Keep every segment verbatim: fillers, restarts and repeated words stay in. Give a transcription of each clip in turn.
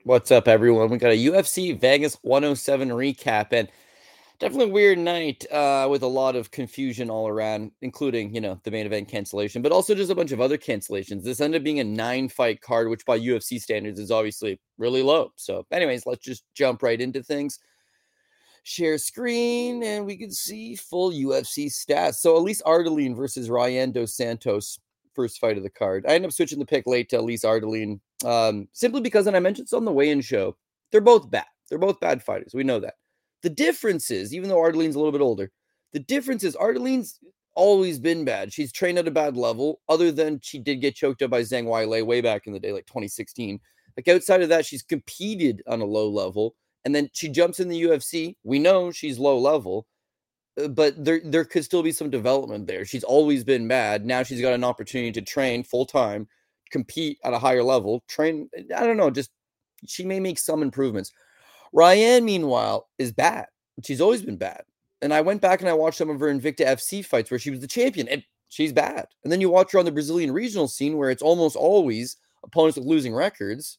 What's up, everyone? We got a U F C Vegas one oh seven recap, and definitely a weird night uh, with a lot of confusion all around, including, you know, the main event cancellation, but also just a bunch of other cancellations. This ended up being a nine fight card, which by U F C standards is obviously really low. So, anyways, let's just jump right into things. Share screen, and we can see full U F C stats. So, Elise Ardeline versus Ryan Dos Santos, first fight of the card. I ended up switching the pick late to Elise Ardeline, um, simply because, and I mentioned this on the weigh-in show, they're both bad. They're both bad fighters. We know that. The difference is, even though Ardeline's a little bit older, the difference is Ardeline's always been bad. She's trained at a bad level, other than she did get choked up by Zhang Weili way back in the day, like twenty sixteen. Like outside of that, she's competed on a low level, and then she jumps in the U F C. We know she's low level, uh, but there there could still be some development there. She's always been bad. Now she's got an opportunity to train full time, compete at a higher level, train. I don't know, just she may make some improvements. Ryan, meanwhile, is bad. She's always been bad. And I went back and I watched some of her Invicta F C fights where she was the champion, and she's bad. And then you watch her on the Brazilian regional scene where it's almost always opponents with losing records.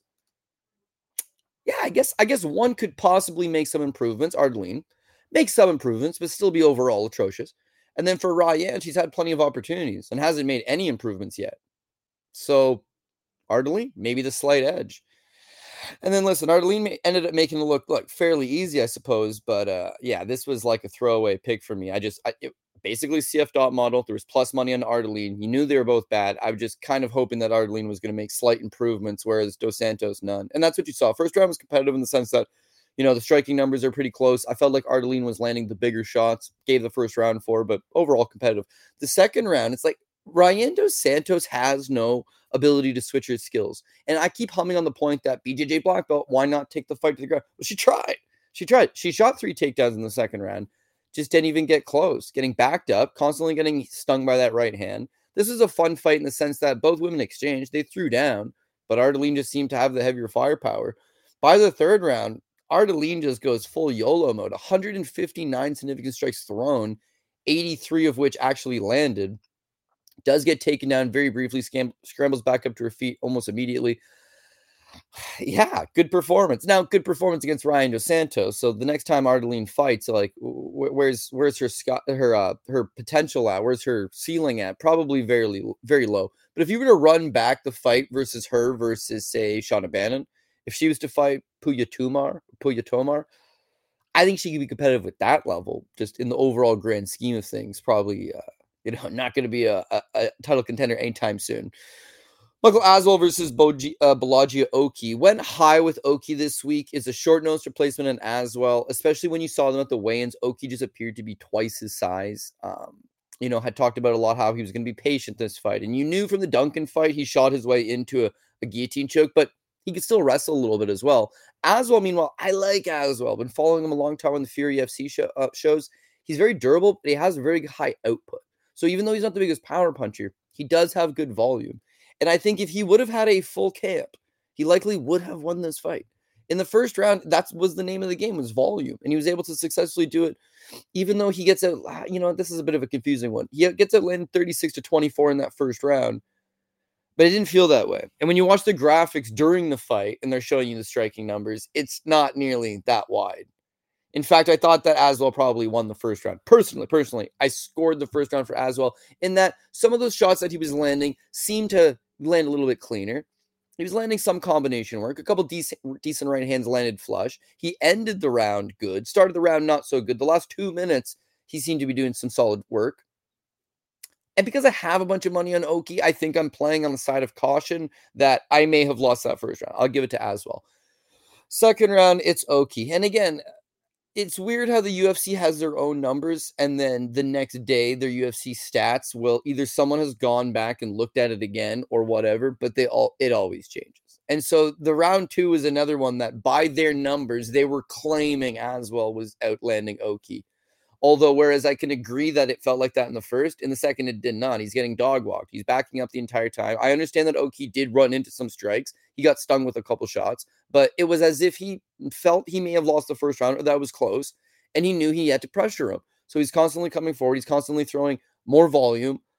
Yeah, I guess I guess one could possibly make some improvements. Ardeline make some improvements, but still be overall atrocious. And then for Ryan, she's had plenty of opportunities and hasn't made any improvements yet. So Ardeline, maybe the slight edge. And then listen, Ardeline ended up making it look look fairly easy, I suppose. But uh, yeah, this was like a throwaway pick for me. I just I, it, basically C F dot model. There was plus money on Ardeline. You knew they were both bad. I was just kind of hoping that Ardeline was going to make slight improvements, whereas Dos Santos none. And that's what you saw. First round was competitive in the sense that, you know, the striking numbers are pretty close. I felt like Ardeline was landing the bigger shots. Gave the first round for, but overall competitive. The second round, it's like Ryan Dos Santos has no ability to switch her skills. And I keep humming on the point that B J J black belt, why not take the fight to the ground? Well, she tried. She tried. She shot three takedowns in the second round. Just didn't even get close. Getting backed up, constantly getting stung by that right hand. This was a fun fight in the sense that both women exchanged. They threw down, but Ardeline just seemed to have the heavier firepower. By the third round, Ardeline just goes full YOLO mode. one hundred fifty-nine significant strikes thrown, eighty-three of which actually landed. Does get taken down very briefly, scam- scrambles back up to her feet almost immediately. Yeah, good performance. Now, good performance against Ryan Dos Santos. So the next time Ardeline fights, like, wh- where's where's her her uh, her potential at? Where's her ceiling at? Probably very very low. But if you were to run back the fight versus her versus say Shauna Bannon, if she was to fight Puya Tumar, Puya Tomar, I think she could be competitive with that level. Just in the overall grand scheme of things, probably uh, you know not going to be a, a, a title contender anytime soon. Michael Aswell versus Boji, uh, Balaji Oki. Went high with Oki this week. Is a short nose replacement in Aswell, especially when you saw them at the weigh-ins. Oki just appeared to be twice his size. Um, you know, had talked about a lot how he was going to be patient this fight. And you knew from the Duncan fight, he shot his way into a, a guillotine choke, but he could still wrestle a little bit as well. Aswell, meanwhile, I like Aswell. Been following him a long time on the Fury F C show, uh, shows. He's very durable, but he has a very high output. So even though he's not the biggest power puncher, he does have good volume. And I think if he would have had a full camp, he likely would have won this fight. In the first round, that was the name of the game, was volume. And he was able to successfully do it, even though he gets out, you know, this is a bit of a confusing one. He gets out landed thirty-six to twenty-four in that first round, but it didn't feel that way. And when you watch the graphics during the fight and they're showing you the striking numbers, it's not nearly that wide. In fact, I thought that Aswell probably won the first round. Personally, personally, I scored the first round for Aswell in that some of those shots that he was landing seemed to land a little bit cleaner. He was landing some combination work. A couple decent, decent right hands landed flush. He ended the round good. Started the round not so good. The last two minutes, he seemed to be doing some solid work. And because I have a bunch of money on Oki, I think I'm playing on the side of caution that I may have lost that first round. I'll give it to Aswell. Second round, it's Oki. And again, it's weird how the U F C has their own numbers, and then the next day their U F C stats will either someone has gone back and looked at it again or whatever, but they all it always changes. And so the round two is another one that by their numbers they were claiming Aswell was outlanding Oki. Although, whereas I can agree that it felt like that in the first, in the second it did not. He's getting dog walked. He's backing up the entire time. I understand that Oki did run into some strikes. He got stung with a couple shots, but it was as if he felt he may have lost the first round or that was close, and he knew he had to pressure him. So he's constantly coming forward. He's constantly throwing more volume.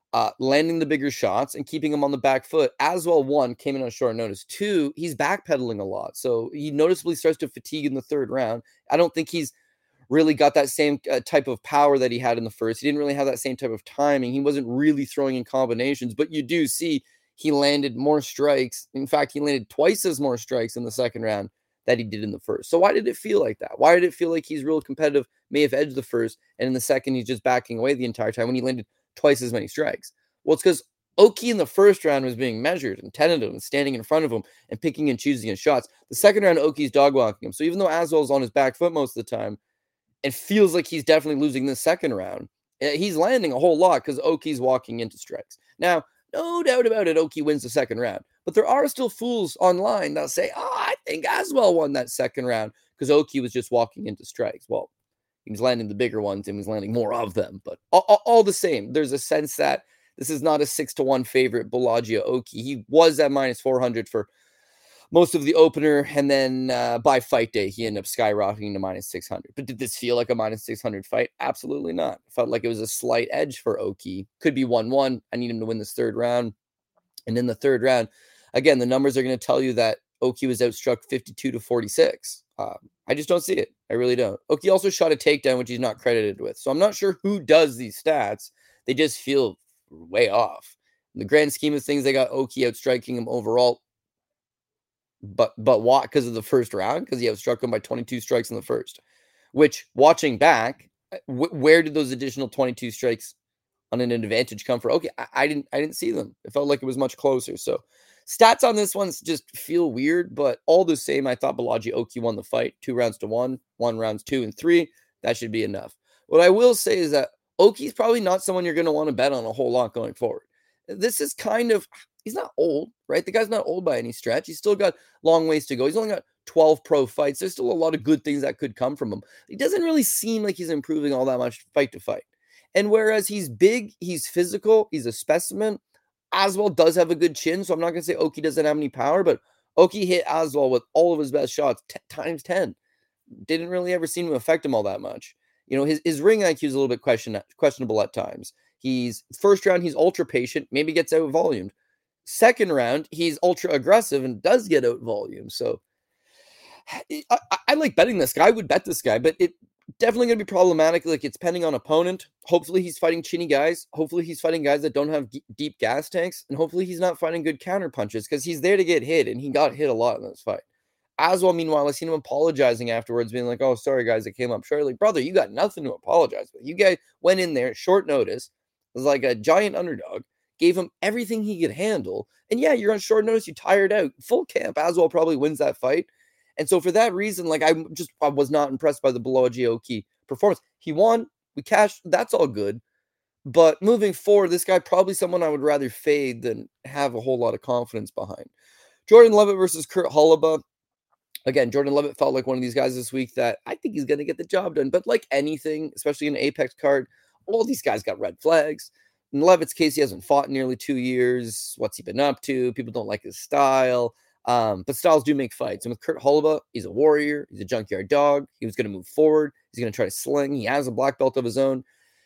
uh, landing the bigger shots and keeping him on the back foot. As well, one, came in on short notice. Two, he's backpedaling a lot. So he noticeably starts to fatigue in the third round. I don't think he's really got that same uh, type of power that he had in the first. He didn't really have that same type of timing. He wasn't really throwing in combinations, but you do see he landed more strikes. In fact, he landed twice as more strikes in the second round that he did in the first. So why did it feel like that? Why did it feel like he's real competitive, may have edged the first, and in the second he's just backing away the entire time when he landed twice as many strikes? Well, it's because Oki in the first round was being measured and tentative and standing in front of him and picking and choosing his shots. The second round, Oki's dog walking him. So even though Aswell's on his back foot most of the time, it feels like he's definitely losing the second round. He's landing a whole lot because Oki's walking into strikes. Now, no doubt about it, Oki wins the second round. But there are still fools online that say, oh, I think Aswell won that second round because Oki was just walking into strikes. Well, he was landing the bigger ones and he was landing more of them. But all, all, all the same, there's a sense that this is not a six to one favorite, Bellagio Oki. He was at minus four hundred for most of the opener, and then uh, by fight day, he ended up skyrocketing to minus six hundred. But did this feel like a minus six hundred fight? Absolutely not. It felt like it was a slight edge for Oki. Could be one one. I need him to win this third round. And in the third round, again, the numbers are going to tell you that Oki was outstruck fifty-two to forty-six. Uh, I just don't see it. I really don't. Oki also shot a takedown, which he's not credited with. So I'm not sure who does these stats. They just feel way off. In the grand scheme of things, they got Oki outstriking him overall. But but what? Because of the first round? Because he outstruck him by twenty-two strikes in the first. Which, watching back, w- where did those additional twenty-two strikes on an advantage come from? Okay, I, I didn't I didn't see them. It felt like it was much closer. So stats on this one just feel weird, but all the same, I thought Bellagio Oki won the fight. Two rounds to one, one rounds two and three. That should be enough. What I will say is that Oki's probably not someone you're going to want to bet on a whole lot going forward. This is kind of, he's not old, right? The guy's not old by any stretch. He's still got long ways to go. He's only got twelve pro fights. There's still a lot of good things that could come from him. He doesn't really seem like he's improving all that much fight to fight. And whereas he's big, he's physical, he's a specimen, Aswell does have a good chin, so I'm not going to say Oki doesn't have any power, but Oki hit Aswell with all of his best shots t- times ten. Didn't really ever seem to affect him all that much. You know, his, his ring I Q is a little bit question, questionable at times. He's first round, he's ultra patient, maybe gets out volumed. Second round, he's ultra aggressive and does get out volume. So I, I, I like betting this guy. I would bet this guy, but it definitely going to be problematic. Like, it's depending on opponent. Hopefully he's fighting chinny guys. Hopefully he's fighting guys that don't have g- deep gas tanks. And hopefully he's not fighting good counter punches because he's there to get hit, and he got hit a lot in this fight. Aswell, meanwhile, I seen him apologizing afterwards, being like, oh, sorry, guys, it came up short. Like, brother, you got nothing to apologize with. You guys went in there short notice, was like a giant underdog, gave him everything he could handle. And yeah, you're on short notice, you tired out. Full camp, Aswell probably wins that fight. And so for that reason, like, I just I was not impressed by the Bellagio Oki performance. He won, we cashed, that's all good. But moving forward, this guy probably someone I would rather fade than have a whole lot of confidence behind. Jordan Levitt versus Kurt Holobaugh. Again, Jordan Levitt felt like one of these guys this week that I think he's going to get the job done. But like anything, especially in an Apex card, all these guys got red flags. In Levitt's case, he hasn't fought in nearly two years. What's he been up to? People don't like his style. Um, but styles do make fights. And with Kurt Holobaugh, he's a warrior. He's a junkyard dog. He was going to move forward. He's going to try to sling. He has a black belt of his own.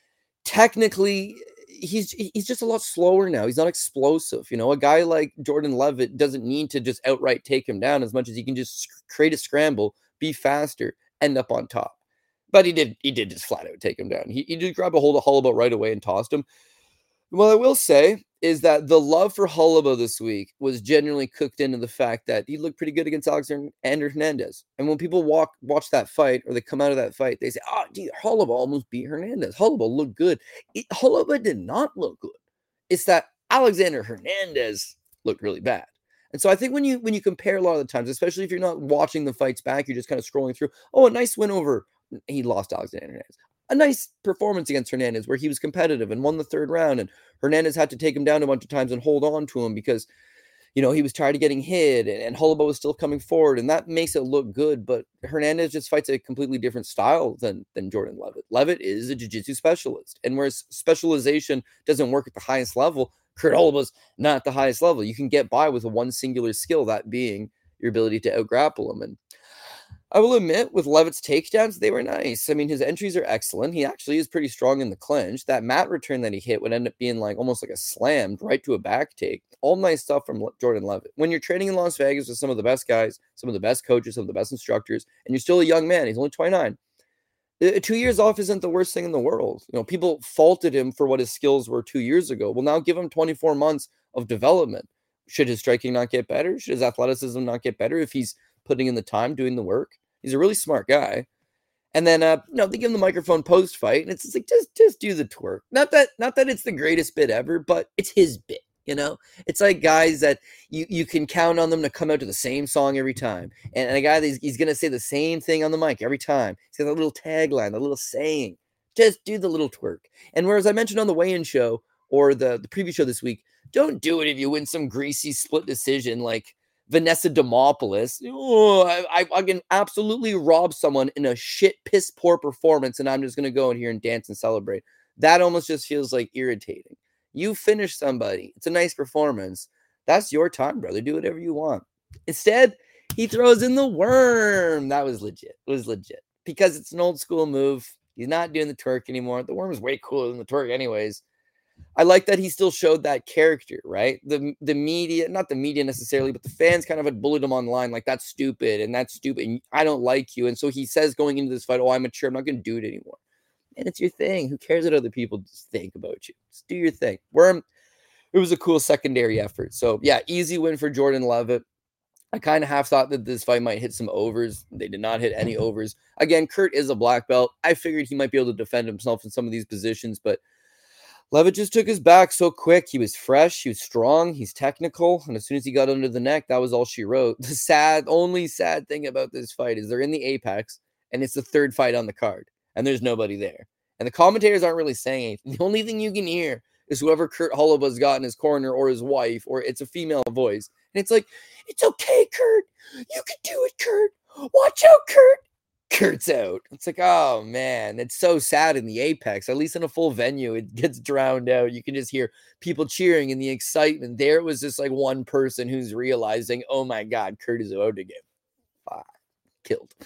Technically, he's he's just a lot slower now. He's not explosive. You know, a guy like Jordan Levitt doesn't need to just outright take him down as much as he can just create a scramble, be faster, end up on top. But he did he did just flat out take him down. He, he did grab a hold of Holobaugh right away and tossed him. What I will say is that the love for Holobaugh this week was genuinely cooked into the fact that he looked pretty good against Alexander Hernandez. And when people walk watch that fight, or they come out of that fight, they say, oh, gee, Holobaugh almost beat Hernandez. Holobaugh looked good. It, Holobaugh did not look good. It's that Alexander Hernandez looked really bad. And so I think when you when you compare a lot of the times, especially if you're not watching the fights back, you're just kind of scrolling through, oh, a nice win over, he lost Alexander Hernandez. A nice performance against Hernandez where he was competitive and won the third round, and Hernandez had to take him down a bunch of times and hold on to him because, you know, he was tired of getting hit, and, and Holobaugh was still coming forward, and that makes it look good. But Hernandez just fights a completely different style than, than Jordan Levitt. Levitt is a jiu-jitsu specialist, and whereas specialization doesn't work at the highest level, Kurt Holobaugh's not at the highest level. You can get by with a one singular skill, that being your ability to out-grapple him. And I will admit, with Levitt's takedowns, they were nice. I mean, his entries are excellent. He actually is pretty strong in the clinch. That mat return that he hit would end up being like almost like a slam right to a back take. All nice stuff from Le- Jordan Levitt. When you're training in Las Vegas with some of the best guys, some of the best coaches, some of the best instructors, and you're still a young man, he's only twenty-nine. Uh, Two years off isn't the worst thing in the world. You know, people faulted him for what his skills were two years ago. Well, now give him twenty-four months of development. Should his striking not get better? Should his athleticism not get better if he's putting in the time, doing the work? He's a really smart guy. And then, uh, you know, they give him the microphone post fight, and it's just like just just do the twerk. Not that not that it's the greatest bit ever, but it's his bit. You know, it's like guys that you you can count on them to come out to the same song every time, and, and a guy that he's, he's gonna say the same thing on the mic every time. He's got a little tagline, a little saying. Just do the little twerk. And whereas I mentioned on the weigh-in show or the the preview show this week, don't do it if you win some greasy split decision like Vanessa Demopoulos. Oh, I, I, I can absolutely rob someone in a shit, piss poor performance, and I'm just going to go in here and dance and celebrate. That almost just feels like irritating. You finish somebody. It's a nice performance. That's your time, brother. Do whatever you want. Instead, he throws in the worm. That was legit. It was legit. Because it's an old school move. He's not doing the twerk anymore. The worm is way cooler than the twerk anyways. I like that he still showed that character, right? The the media, not the media necessarily, but the fans kind of had bullied him online, like that's stupid and that's stupid. And I don't like you. And so he says going into this fight, oh, I'm mature. I'm not going to do it anymore. And it's your thing. Who cares what other people just think about you? Just do your thing. Worm, it was a cool secondary effort. So yeah, easy win for Jordan Levitt. I kind of half thought that this fight might hit some overs. They did not hit any overs. Again, Kurt is a black belt. I figured he might be able to defend himself in some of these positions, but Levitt just took his back so quick. He was fresh. He was strong. He's technical. And as soon as he got under the neck, that was all she wrote. The sad, only sad thing about this fight is they're in the Apex, and it's the third fight on the card, and there's nobody there. And the commentators aren't really saying anything. The only thing you can hear is whoever Kurt Holloway's got in his corner or his wife, or it's a female voice. And it's like, it's okay, Kurt. You can do it, Kurt. Watch out, Kurt. Kurt's out. It's like, oh man, it's so sad in the Apex. At least in a full venue, it gets drowned out. You can just hear people cheering and the excitement. There was just like one person who's realizing, oh my God, Kurt is about to get ah, killed.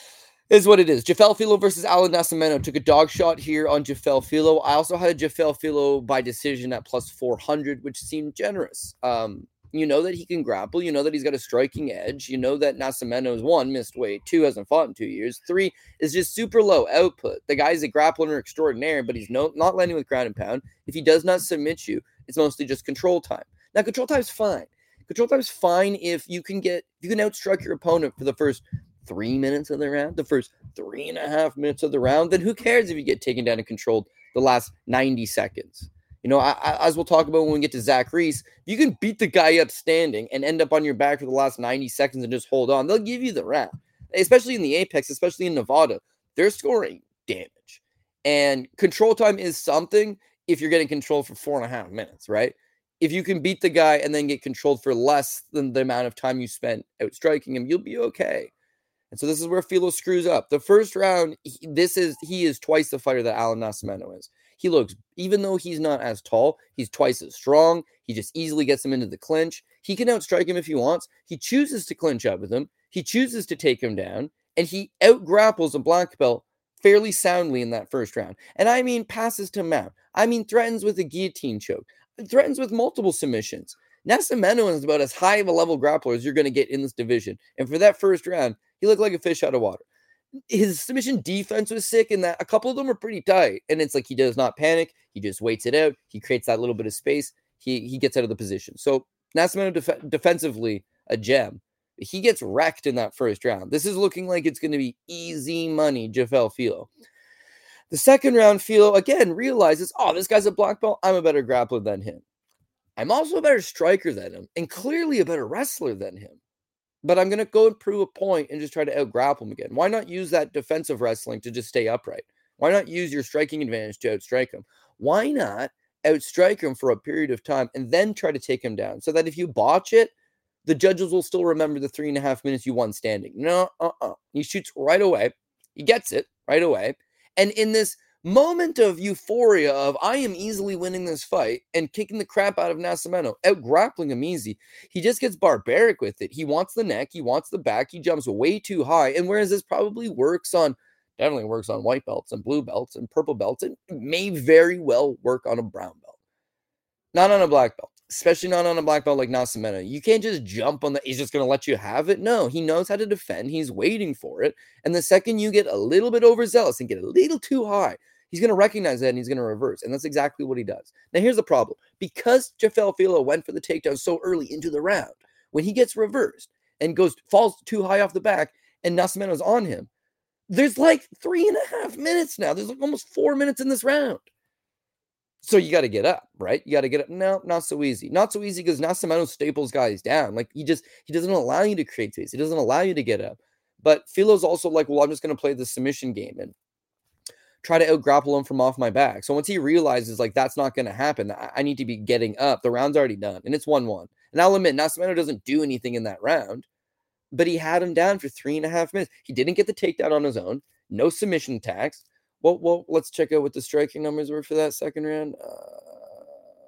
Is what it is. Jafel Filo versus Alan Nascimento. Took a dog shot here on Jafel Filo. I also had a Jafel Filo by decision at plus four hundred, which seemed generous. Um, You know that he can grapple. You know that he's got a striking edge. You know that Nascimento's one, missed weight. Two, hasn't fought in two years. Three, is just super low output. The guy's a grappler extraordinaire, but he's no, not landing with ground and pound. If he does not submit you, it's mostly just control time. Now, control time's fine. Control time's fine if you can get, if you can outstrike your opponent for the first three minutes of the round, the first three and a half minutes of the round, then who cares if you get taken down and controlled the last ninety seconds? You know, I, I, as we'll talk about when we get to Zach Reese, you can beat the guy up standing and end up on your back for the last ninety seconds and just hold on. They'll give you the round, especially in the Apex, especially in Nevada. They're scoring damage. And control time is something if you're getting controlled for four and a half minutes, right? If you can beat the guy and then get controlled for less than the amount of time you spent outstriking him, you'll be okay. And so this is where Filo screws up. The first round, he, this is he is twice the fighter that Alan Nascimento is. He looks, even though he's not as tall, he's twice as strong. He just easily gets him into the clinch. He can outstrike him if he wants. He chooses to clinch up with him. He chooses to take him down. And he outgrapples a black belt fairly soundly in that first round. And I mean passes to mount. I mean threatens with a guillotine choke. Threatens with multiple submissions. Nascimento is about as high of a level grappler as you're going to get in this division. And for that first round, he looked like a fish out of water. His submission defense was sick in that a couple of them were pretty tight. And it's like he does not panic. He just waits it out. He creates that little bit of space. He he gets out of the position. So Nascimento def- defensively, a gem. He gets wrecked in that first round. This is looking like it's going to be easy money, Jafel Filo. The second round, Filo, again, realizes, oh, this guy's a black belt. I'm a better grappler than him. I'm also a better striker than him and clearly a better wrestler than him. But I'm going to go and prove a point and just try to outgrapple him again. Why not use that defensive wrestling to just stay upright? Why not use your striking advantage to outstrike him? Why not outstrike him for a period of time and then try to take him down so that if you botch it, the judges will still remember the three and a half minutes you won standing. No, uh-uh. He shoots right away. He gets it right away. And in this moment of euphoria of I am easily winning this fight and kicking the crap out of Nascimento, out grappling him easy. He just gets barbaric with it. He wants the neck, he wants the back, he jumps way too high. And whereas this probably works on, definitely works on white belts and blue belts and purple belts, it may very well work on a brown belt. Not on a black belt, especially not on a black belt like Nascimento. You can't just jump on the, he's just going to let you have it. No, he knows how to defend. He's waiting for it. And the second you get a little bit overzealous and get a little too high, he's going to recognize that and he's going to reverse. And that's exactly what he does. Now, here's the problem. Because Jafel Filo went for the takedown so early into the round, when he gets reversed and goes, falls too high off the back and Nascimento's on him, there's like three and a half minutes now. There's like almost four minutes in this round. So you got to get up, right? You got to get up. No, not so easy. Not so easy because Nascimento staples guys down. Like he just, he doesn't allow you to create space. He doesn't allow you to get up. But Filo's also like, well, I'm just going to play the submission game and try to out grapple him from off my back. So once he realizes like that's not going to happen, I, I need to be getting up. The round's already done and it's one one. And I'll admit, Nascimento doesn't do anything in that round, but he had him down for three and a half minutes. He didn't get the takedown on his own. No submission attacks. Well, well, let's check out what the striking numbers were for that second round. Uh,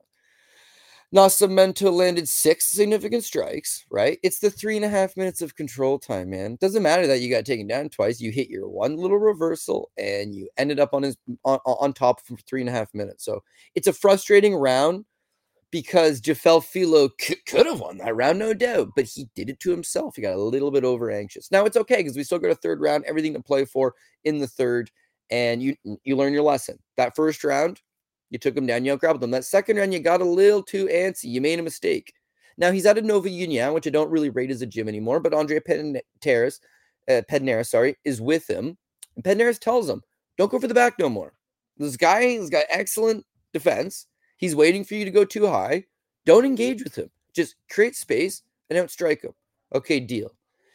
Nascimento landed six significant strikes, right? It's the three and a half minutes of control time, man. Doesn't matter that you got taken down twice. You hit your one little reversal and you ended up on his on, on top for three and a half minutes. So it's a frustrating round because Jafel Filo c- could have won that round, no doubt, but he did it to himself. He got a little bit over anxious. Now it's okay because we still got a third round, everything to play for in the third. And you you learn your lesson. That first round, you took him down, you outgrappled him. That second round, you got a little too antsy. You made a mistake. Now, he's out of Nova Union, which I don't really rate as a gym anymore, but Andre Pedneras, uh, Pedneras, sorry, is with him. And Pedneras tells him, don't go for the back no more. This guy has got excellent defense. He's waiting for you to go too high. Don't engage with him. Just create space and outstrike him. Okay, deal.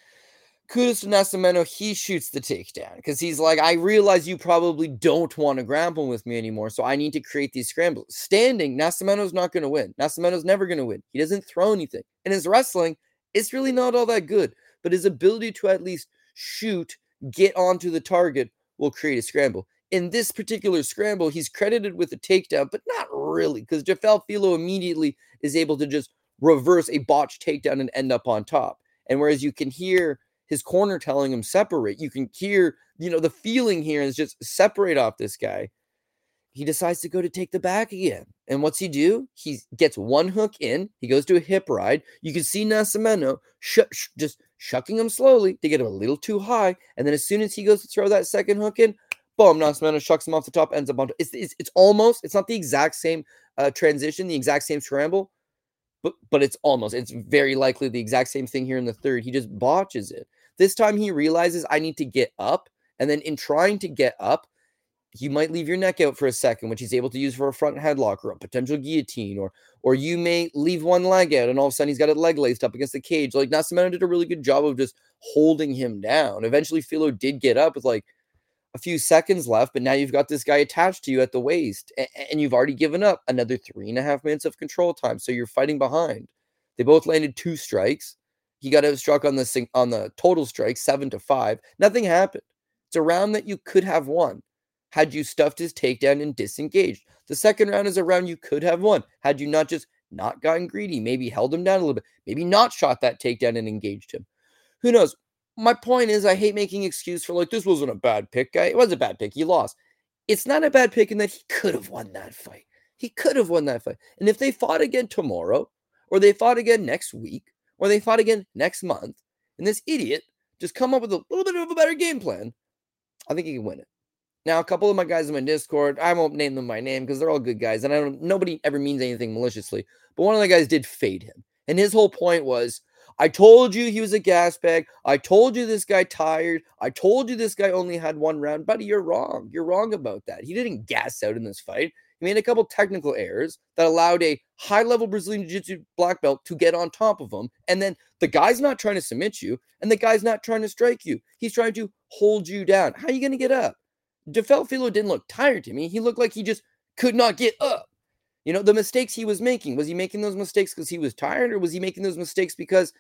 Kudos to Nascimento, he shoots the takedown because he's like, I realize you probably don't want to grapple with me anymore, so I need to create these scrambles. Standing, Nascimento's not going to win. Nascimento's never going to win. He doesn't throw anything. And his wrestling, it's really not all that good, but his ability to at least shoot, get onto the target, will create a scramble. In this particular scramble, he's credited with a takedown, but not really, because Jafel Filo immediately is able to just reverse a botched takedown and end up on top. And whereas you can hear his corner telling him separate, you can hear, you know, the feeling here is just separate off this guy. He decides to go to take the back again. And what's he do? He gets one hook in. He goes to a hip ride. You can see Nascimento sh- sh- just shucking him slowly to get him a little too high. And then as soon as he goes to throw that second hook in, boom, Nascimento shucks him off the top, ends up on top. It's, it's, it's almost, it's not the exact same uh, transition, the exact same scramble, But, but it's almost, it's very likely the exact same thing here in the third. He just botches it. This time he realizes I need to get up. And then in trying to get up, you might leave your neck out for a second, which he's able to use for a front headlock or a potential guillotine, or or you may leave one leg out and all of a sudden he's got a leg laced up against the cage. Like Nascimento did a really good job of just holding him down. Eventually Filo did get up with like a few seconds left, but now you've got this guy attached to you at the waist and, and you've already given up another three and a half minutes of control time. So you're fighting behind. They both landed two strikes. He got outstruck on the on the total strike, seven to five. Nothing happened. It's a round that you could have won had you stuffed his takedown and disengaged. The second round is a round you could have won had you not just not gotten greedy, maybe held him down a little bit, maybe not shot that takedown and engaged him. Who knows? My point is, I hate making excuse for like, this wasn't a bad pick, guy. It was a bad pick. He lost. It's not a bad pick in that he could have won that fight. He could have won that fight. And if they fought again tomorrow, or they fought again next week, or they fought again next month, and this idiot just come up with a little bit of a better game plan, I think he can win it. Now, a couple of my guys in my Discord, I won't name them by name because they're all good guys, and I don't. Nobody ever means anything maliciously. But one of the guys did fade him, and his whole point was, "I told you he was a gas bag. I told you this guy tired. I told you this guy only had one round." Buddy, you're wrong. You're wrong about that. He didn't gas out in this fight. He made a couple technical errors that allowed a high-level Brazilian Jiu-Jitsu black belt to get on top of him, and then the guy's not trying to submit you, and the guy's not trying to strike you. He's trying to hold you down. How are you going to get up? Jafel Filo didn't look tired to me. He looked like he just could not get up. You know, the mistakes he was making, was he making those mistakes because he was tired, or was he making those mistakes because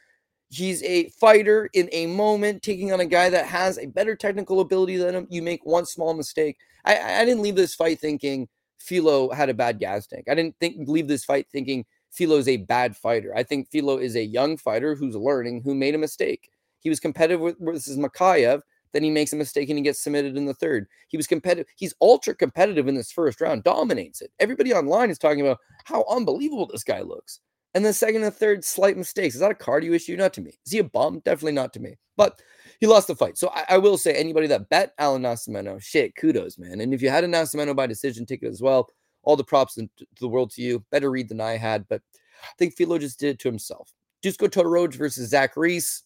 He's a fighter in a moment, taking on a guy that has a better technical ability than him. You make one small mistake. I, I didn't leave this fight thinking Filo had a bad gas tank. I didn't think leave this fight thinking Filo's a bad fighter. I think Filo is a young fighter who's learning, who made a mistake. He was competitive with versus Makayev. Then he makes a mistake and he gets submitted in the third. He was competitive. He's ultra competitive in this first round, dominates it. Everybody online is talking about how unbelievable this guy looks. And the second and third, slight mistakes. Is that a cardio issue? Not to me. Is he a bum? Definitely not to me. But he lost the fight. So I, I will say, anybody that bet Alan Nascimento, shit, kudos, man. And if you had a Nascimento by decision ticket as well, all the props in, to the world to you. Better read than I had. But I think Filo just did it to himself. Dusko Todorovic versus Zach Reese.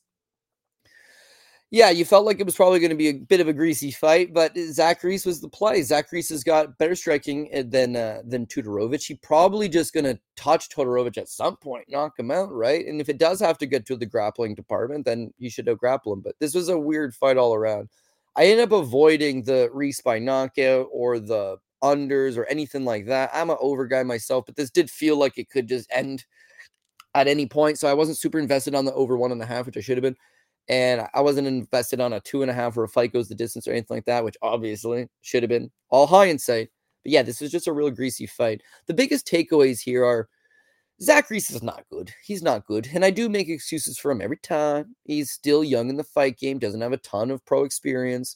Yeah, you felt like it was probably going to be a bit of a greasy fight, but Zach Reese was the play. Zach Reese has got better striking than uh, than Todorovic. He probably just going to touch Todorovic at some point, knock him out, right? And if it does have to get to the grappling department, then you should out-grapple him. But this was a weird fight all around. I ended up avoiding the Reese by knockout or the unders or anything like that. I'm an over guy myself, but this did feel like it could just end at any point, so I wasn't super invested on the over one and a half, which I should have been. And I wasn't invested on a two and a half where a fight goes the distance or anything like that, which obviously should have been all hindsight. But yeah, this is just a real greasy fight. The biggest takeaways here are Zach Reese is not good. He's not good. And I do make excuses for him every time. He's still young in the fight game, doesn't have a ton of pro experience.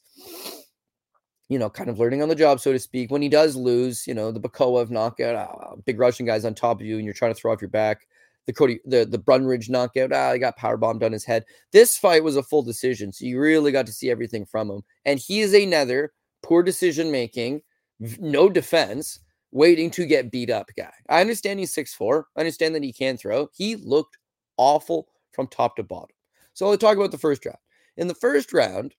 You know, kind of learning on the job, so to speak. When he does lose, you know, the Bakoev knockout, uh, big Russian guy's on top of you and you're trying to throw off your back. The Cody, the, the Brunridge knockout, ah, he got powerbombed on his head. This fight was a full decision, so you really got to see everything from him. And he is another poor decision-making, no defense, waiting to get beat up guy. I understand he's six foot four. I understand that he can throw. He looked awful from top to bottom. So let's talk about the first round. In the first round,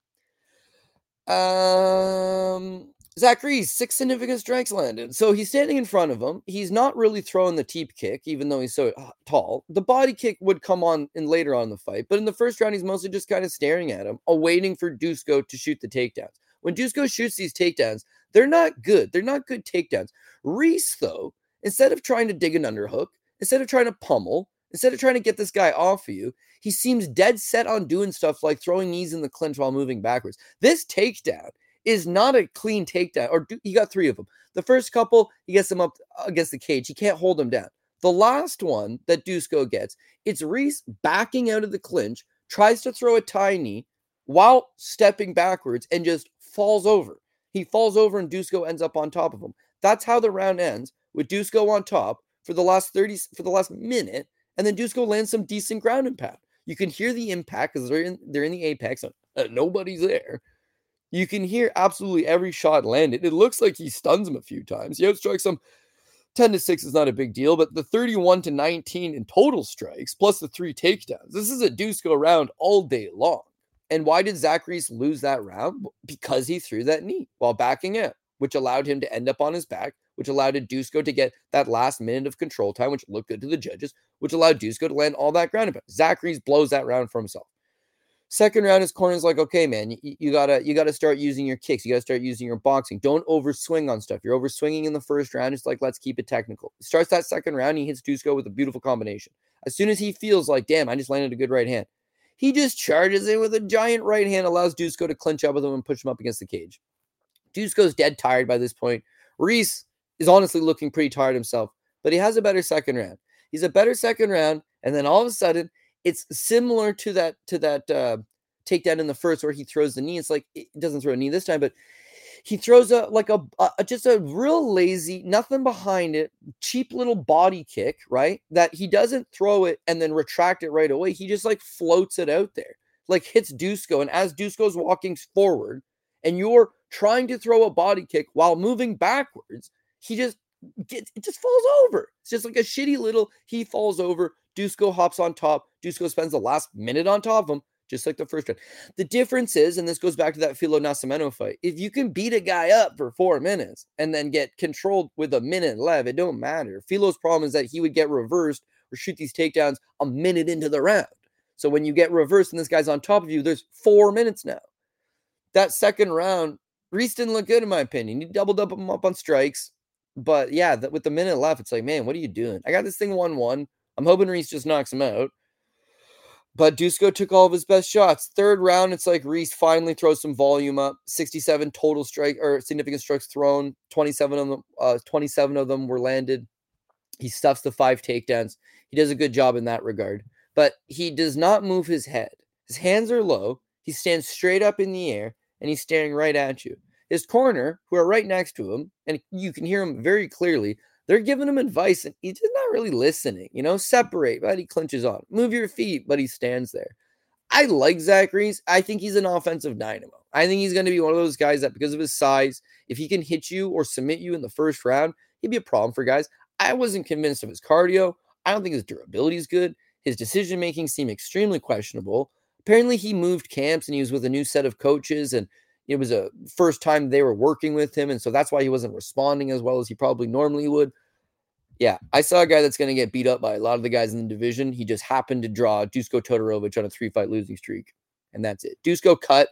um... Zach Reese, six significant strikes landed. So he's standing in front of him. He's not really throwing the teep kick, even though he's so tall. The body kick would come on in later on in the fight. But in the first round, he's mostly just kind of staring at him, awaiting for Dusko to shoot the takedowns. When Dusko shoots these takedowns, they're not good. They're not good takedowns. Reese, though, instead of trying to dig an underhook, instead of trying to pummel, instead of trying to get this guy off of you, he seems dead set on doing stuff like throwing knees in the clinch while moving backwards. This takedown is not a clean takedown, or he got three of them. The first couple, he gets them up against the cage. He can't hold them down. The last one that Dusko gets, it's Reese backing out of the clinch, tries to throw a tie knee while stepping backwards and just falls over. He falls over and Dusko ends up on top of him. That's how the round ends, with Dusko on top for the last thirty, for the last minute, and then Dusko lands some decent ground and pound. You can hear the impact because they're in, they're in the apex, and uh, nobody's there. You can hear absolutely every shot landed. It looks like he stuns him a few times. He outstrikes him ten to six is not a big deal, but the thirty-one to nineteen in total strikes, plus the three takedowns. This is a Dusko round all day long. And why did Zach Reese lose that round? Because he threw that knee while backing out, which allowed him to end up on his back, which allowed Dusko to get that last minute of control time, which looked good to the judges, which allowed Dusko to land all that ground and pound. Zach Reese blows that round for himself. Second round, his corner's like, okay, man, you, you gotta you gotta start using your kicks. You gotta start using your boxing. Don't overswing on stuff. You're overswinging in the first round. It's like, let's keep it technical. He starts that second round. He hits Dusko with a beautiful combination. As soon as he feels like, damn, I just landed a good right hand, he just charges in with a giant right hand, allows Dusko to clinch up with him and push him up against the cage. Dusko's dead tired by this point. Reese is honestly looking pretty tired himself, but he has a better second round. He's a better second round, and then all of a sudden, it's similar to that to that uh, takedown in the first where he throws the knee. It's like, it doesn't throw a knee this time, but he throws a like a, a just a real lazy, nothing behind it, cheap little body kick, right? That he doesn't throw it and then retract it right away. He just like floats it out there, like hits Dusko. And as Dusko's walking forward and you're trying to throw a body kick while moving backwards, he just gets, it just falls over. It's just like a shitty little, he falls over. Dusko hops on top. Dusko spends the last minute on top of him, just like the first round. The difference is, and this goes back to that Filo Nascimento fight, if you can beat a guy up for four minutes and then get controlled with a minute left, it don't matter. Filo's problem is that he would get reversed or shoot these takedowns a minute into the round. So when you get reversed and this guy's on top of you, there's four minutes now. That second round, Reese didn't look good in my opinion. He doubled up him up on strikes. But yeah, that with the minute left, it's like, man, what are you doing? I got this thing one one. I'm hoping Reese just knocks him out. But Dusko took all of his best shots. Third round, it's like Reese finally throws some volume up. sixty-seven total strike or significant strikes thrown. twenty-seven of them, uh, twenty-seven of them were landed. He stuffs the five takedowns. He does a good job in that regard. But he does not move his head. His hands are low. He stands straight up in the air, and he's staring right at you. His corner, who are right next to him, and you can hear him very clearly, they're giving him advice, and he's just not really listening. You know, separate, but he clinches on. Move your feet, but he stands there. I like Zach Reese. I think he's an offensive dynamo. I think he's going to be one of those guys that, because of his size, if he can hit you or submit you in the first round, he'd be a problem for guys. I wasn't convinced of his cardio. I don't think his durability is good. His decision-making seemed extremely questionable. Apparently, he moved camps and he was with a new set of coaches, and it was a first time they were working with him, and so that's why he wasn't responding as well as he probably normally would. Yeah, I saw a guy that's going to get beat up by a lot of the guys in the division. He just happened to draw Dusko Todorovic on a three-fight losing streak, and that's it. Dusko cut.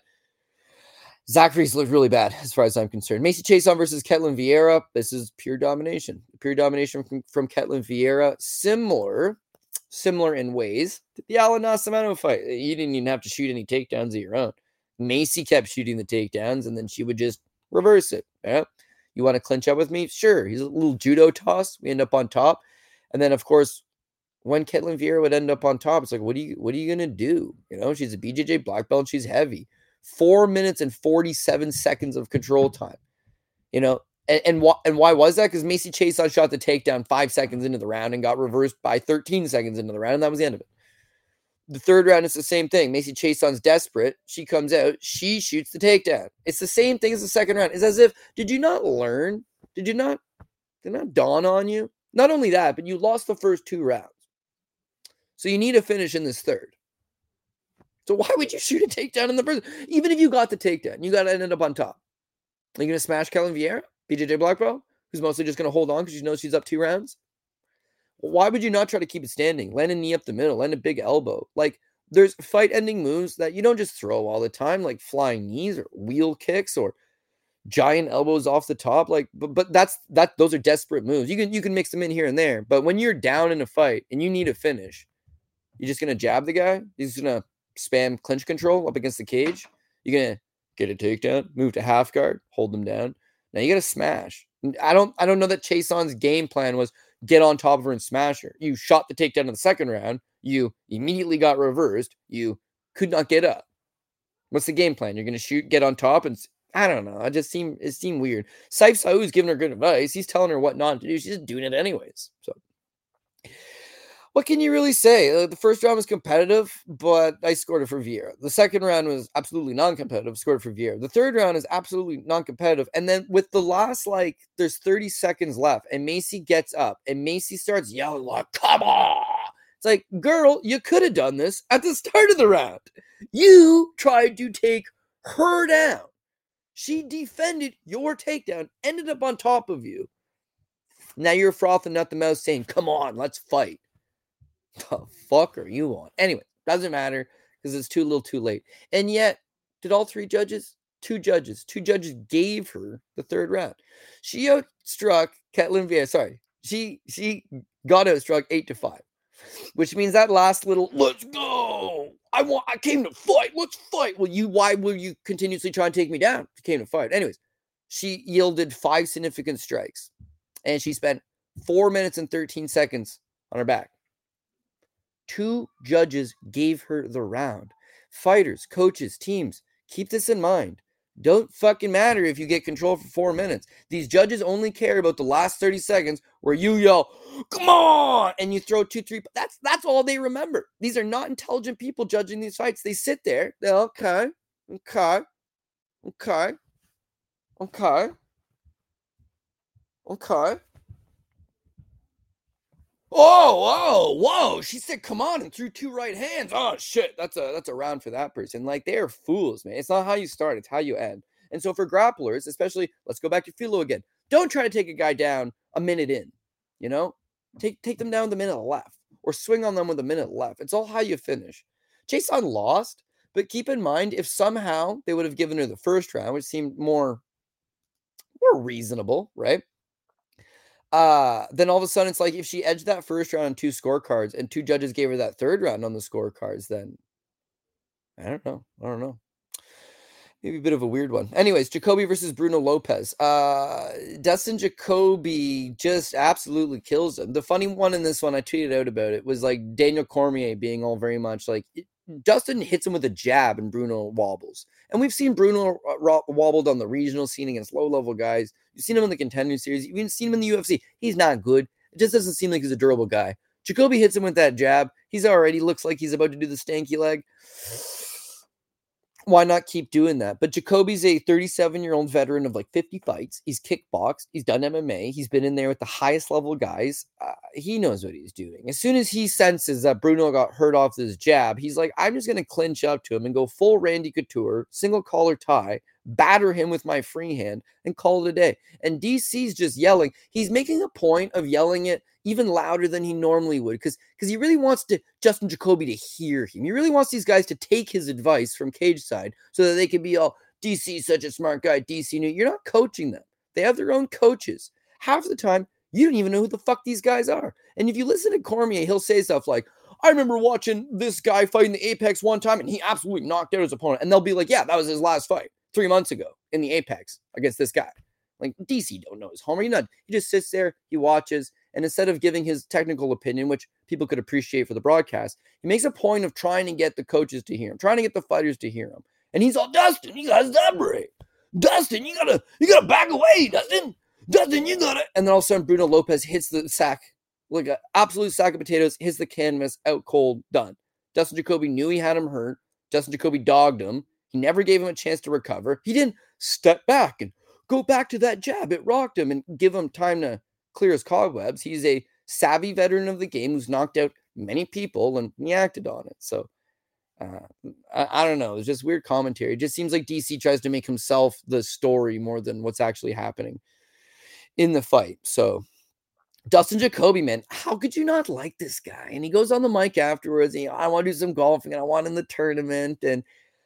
Zach Reese looked really bad as far as I'm concerned. Macy Chiasson versus Ketlen Vieira. This is pure domination. Pure domination from, from Ketlen Vieira. Similar, similar in ways to the Alan Nascimento fight. You didn't even have to shoot any takedowns of your own. Macy kept shooting the takedowns, and then she would just reverse it. Yeah? You want to clinch up with me? Sure. He's a little judo toss. We end up on top. And then, of course, when Ketlen Vieira would end up on top, it's like, what are you, what are you going to do? You know, she's a B J J black belt. She's heavy. Four minutes and forty-seven seconds of control time. You know, and and, wh- and why was that? Because Macy Chiasson shot the takedown five seconds into the round and got reversed by thirteen seconds into the round, and that was the end of it. The third round is the same thing. Macy Chiasson's desperate. She comes out. She shoots the takedown. It's the same thing as the second round. It's as if, did you not learn? Did you not, did it not dawn on you? Not only that, but you lost the first two rounds. So you need to finish in this third. So why would you shoot a takedown in the first? Even if you got the takedown, you got to end up on top. Are you going to smash Ketlen Vieira, B J J black belt, who's mostly just going to hold on because you know she's up two rounds? Why would you not try to keep it standing? Land a knee up the middle, land a big elbow. Like, there's fight-ending moves that you don't just throw all the time, like flying knees or wheel kicks or giant elbows off the top. Like, but but that's that. Those are desperate moves. You can you can mix them in here and there. But when you're down in a fight and you need a finish, you're just gonna jab the guy. You're just gonna spam clinch control up against the cage. You're gonna get a takedown, move to half guard, hold them down. Now you gotta smash. I don't I don't know that Chiasson's game plan was get on top of her and smash her. You shot the takedown in the second round. You immediately got reversed. You could not get up. What's the game plan? You're going to shoot, get on top, and I don't know. It just seemed it seemed weird. Saif Saud's giving her good advice. He's telling her what not to do. She's just doing it anyways. So, what can you really say? Uh, the first round was competitive, but I scored it for Vieira. The second round was absolutely non-competitive, scored it for Vieira. The third round is absolutely non-competitive. And then with the last, like, there's thirty seconds left, and Macy gets up, and Macy starts yelling, like, come on! It's like, girl, you could have done this at the start of the round. You tried to take her down. She defended your takedown, ended up on top of you. Now you're frothing at the mouth saying, come on, let's fight. The fuck are you on? Anyway, doesn't matter because it's too little too late. And yet, did all three judges? Two judges. Two judges gave her the third round. She outstruck Ketlen Vieira. Sorry. She she got outstruck eight to five. Which means that last little, let's go. I want I came to fight. Let's fight. Well, you why will you continuously try and take me down? You came to fight. Anyways, she yielded five significant strikes. And she spent four minutes and thirteen seconds on her back. Two judges gave her the round. Fighters, coaches, teams, keep this in mind. Don't fucking matter if you get control for four minutes. These judges only care about the last thirty seconds where you yell, come on, and you throw two, three. That's that's all they remember. These are not intelligent people judging these fights. They sit there. They're okay, okay, okay, okay, okay. Oh, whoa, whoa. She said, come on, and threw two right hands. Oh, shit. That's a that's a round for that person. Like, they are fools, man. It's not how you start, it's how you end. And so for grapplers, especially, let's go back to Filo again. Don't try to take a guy down a minute in. You know? Take take them down the minute left. Or swing on them with a minute left. It's all how you finish. Chiasson lost, but keep in mind, if somehow they would have given her the first round, which seemed more, more reasonable, right? Uh, then all of a sudden, it's like if she edged that first round on two scorecards and two judges gave her that third round on the scorecards, then I don't know. I don't know. Maybe a bit of a weird one. Anyways, Jacoby versus Bruno Lopez. Uh, Dustin Jacoby just absolutely kills him. The funny one in this one, I tweeted out about it, was like Daniel Cormier being all very much like it, Dustin hits him with a jab and Bruno wobbles. And we've seen Bruno wobbled on the regional scene against low-level guys. You've seen him in the Contender Series. You've even seen him in the U F C. He's not good. It just doesn't seem like he's a durable guy. Jacoby hits him with that jab. He's already looks like he's about to do the stanky leg. Why not keep doing that? But Jacoby's a thirty-seven-year-old veteran of like fifty fights. He's kickboxed. He's done M M A. He's been in there with the highest level guys. Uh, he knows what he's doing. As soon as he senses that Bruno got hurt off this jab, he's like, I'm just going to clinch up to him and go full Randy Couture, single collar tie, batter him with my free hand, and call it a day. And D C's just yelling. He's making a point of yelling it even louder than he normally would because because he really wants to Justin Jacoby to hear him. He really wants these guys to take his advice from cage side so that they can be all, D C's such a smart guy, D C knew. You're not coaching them. They have their own coaches. Half the time, you don't even know who the fuck these guys are. And if you listen to Cormier, he'll say stuff like, I remember watching this guy fight in the Apex one time and he absolutely knocked out his opponent. And they'll be like, yeah, that was his last fight three months ago in the Apex against this guy. Like, D C don't know his homer. He, not, he just sits there, he watches, and instead of giving his technical opinion, which people could appreciate for the broadcast, he makes a point of trying to get the coaches to hear him, trying to get the fighters to hear him. And he's all, Dustin, you gotta separate. Dustin, you gotta, you gotta back away, Dustin. Dustin, you gotta. And then all of a sudden, Bruno Lopez hits the sack, like an absolute sack of potatoes, hits the canvas, out cold, done. Dustin Jacoby knew he had him hurt. Dustin Jacoby dogged him. He never gave him a chance to recover. He didn't step back and go back to that jab. It rocked him and give him time to clear his cobwebs. He's a savvy veteran of the game who's knocked out many people, and he acted on it. So, uh, I, I don't know. It's just weird commentary. It just seems like D C tries to make himself the story more than what's actually happening in the fight. So, Dustin Jacoby, man, how could you not like this guy? And he goes on the mic afterwards, and, you know, I want to do some golfing, and I want in the tournament, and